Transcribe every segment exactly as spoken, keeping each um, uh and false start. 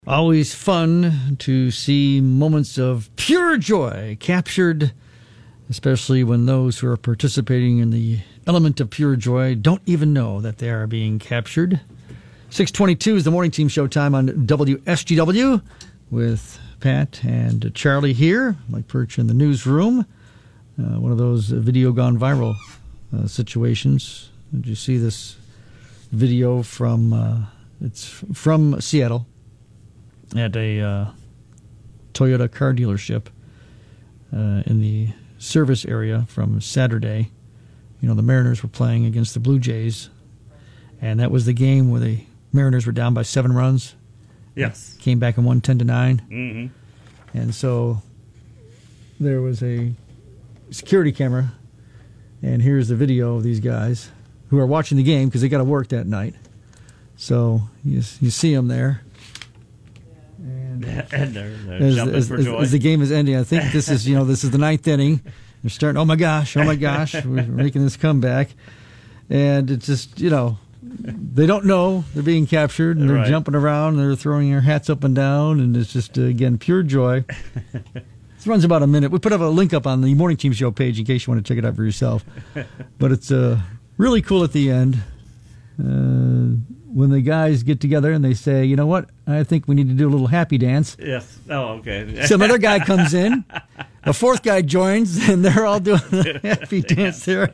Always fun to see moments of pure joy captured, especially when those who are participating in the element of pure joy don't even know that they are being captured. six twenty-two is the morning team show time on W S G W with Pat and Charlie here. Mike Perch in the newsroom. Uh, one of those video gone viral uh, situations. Did you see this video from, uh, it's from Seattle at a uh, Toyota car dealership uh, in the service area from Saturday. You know, the Mariners were playing against the Blue Jays, and that was the game where the Mariners were down by seven runs. Yes. Came back and won ten to nine. Mm-hmm. And so there was a security camera, and here's the video of these guys who are watching the game because they got to work that night. So you, you see them there. And, and they're, they're as, jumping as, for as, joy. as the game is ending, I think this is, you know, this is the ninth inning. They're starting, oh my gosh, oh my gosh, we're making this comeback. And it's just, you know, they don't know they're being captured, and they're Right. jumping around, and they're throwing their hats up and down, and it's just, uh, again, pure joy. This runs about a minute. We put up a link up on the Morning Team Show page in case you want to check it out for yourself. But it's uh, really cool at the end. Uh, when the guys get together and they say, you know what, I think we need to do a little happy dance. Yes. Oh, okay. Some other guy comes in, a fourth guy joins, and they're all doing the happy dance there.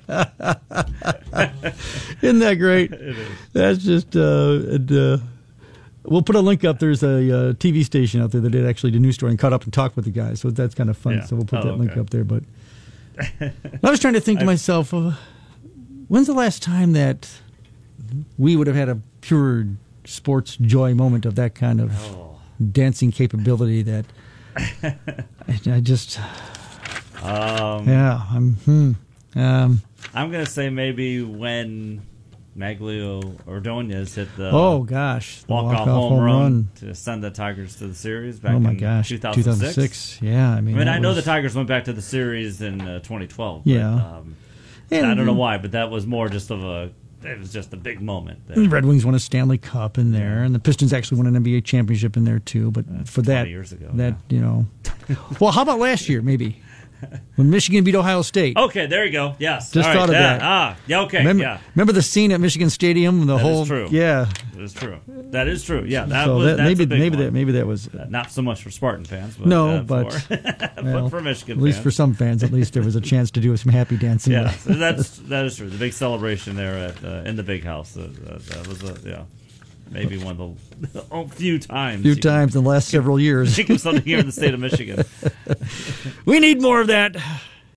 Isn't that great? It is. That's just, uh, and, uh, we'll put a link up. There's a uh, T V station out there that did actually the news story and caught up and talked with the guys, so that's kind of fun. Yeah. So we'll put Oh, that link okay. up there. But I was trying to think to I- myself, uh, when's the last time that we would have had a pure sports joy moment of that kind of Oh. dancing capability that I, I just, Um, yeah, I'm, hmm, um, I'm going to say maybe when Maglio Ordonez hit the oh gosh, the walk-off home, run, to send the Tigers to the series back oh my in gosh, two thousand six. two thousand six, yeah, I mean, I mean, that I know was- the Tigers went back to the series in uh, twenty twelve. But, Yeah. um, And- I don't know why, but that was more just of a. It was just a big moment. And the Red Wings won a Stanley Cup in there, and the Pistons actually won an N B A championship in there too. But for that, twenty years ago, that you know, well, how about last year maybe when Michigan beat Ohio State? Okay, there you go. Yes, Just All thought of yeah. that. Ah, yeah. Okay, remember, yeah. remember the scene at Michigan Stadium? The That is whole true. yeah. That is true. That is true. Yeah, that so was that, that's maybe a big maybe one. that maybe that was Uh, Not so much for Spartan fans, but no, uh, but, for, well, but for Michigan at least fans. for some fans, at least there was a chance to do some happy dancing. Yeah, so that's that is true. The big celebration there at uh, in the big house. Uh, that, that was a yeah, maybe one of the oh, few times. a few you can times in the last several years. think of something here in the state of Michigan. We need more of that.